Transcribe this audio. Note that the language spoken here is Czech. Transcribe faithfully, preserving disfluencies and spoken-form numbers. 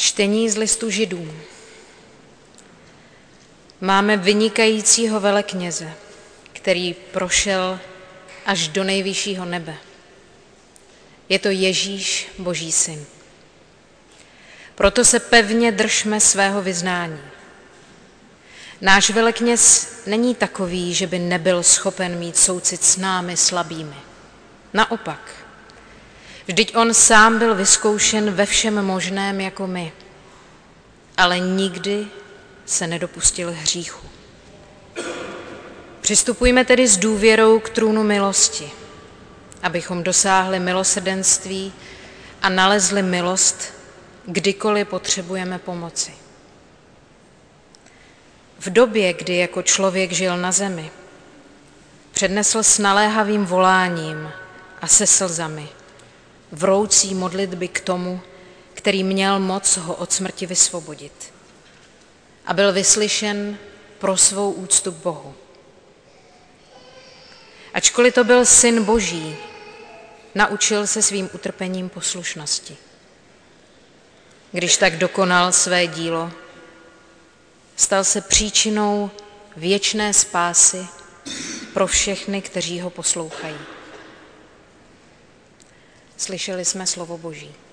Čtení z listu Židům. Máme vynikajícího velekněze, který prošel až do nejvyššího nebe. Je to Ježíš, Boží syn. Proto se pevně držme svého vyznání. Náš velekněz není takový, že by nebyl schopen mít soucit s námi slabými. Naopak, vždyť on sám byl vyzkoušen ve všem možném jako my, ale nikdy se nedopustil hříchu. Přistupujme tedy s důvěrou k trůnu milosti, abychom dosáhli milosrdenství a nalezli milost, kdykoliv potřebujeme pomoci. V době, kdy jako člověk žil na zemi, přednesl s naléhavým voláním a se slzami vroucí modlitby k tomu, který měl moc ho od smrti vysvobodit. A byl vyslyšen pro svou úctu k Bohu. Ačkoliv to byl syn Boží, naučil se svým utrpením poslušnosti. Když tak dokonal své dílo, stal se příčinou věčné spásy pro všechny, kteří ho poslouchají. Slyšeli jsme slovo Boží.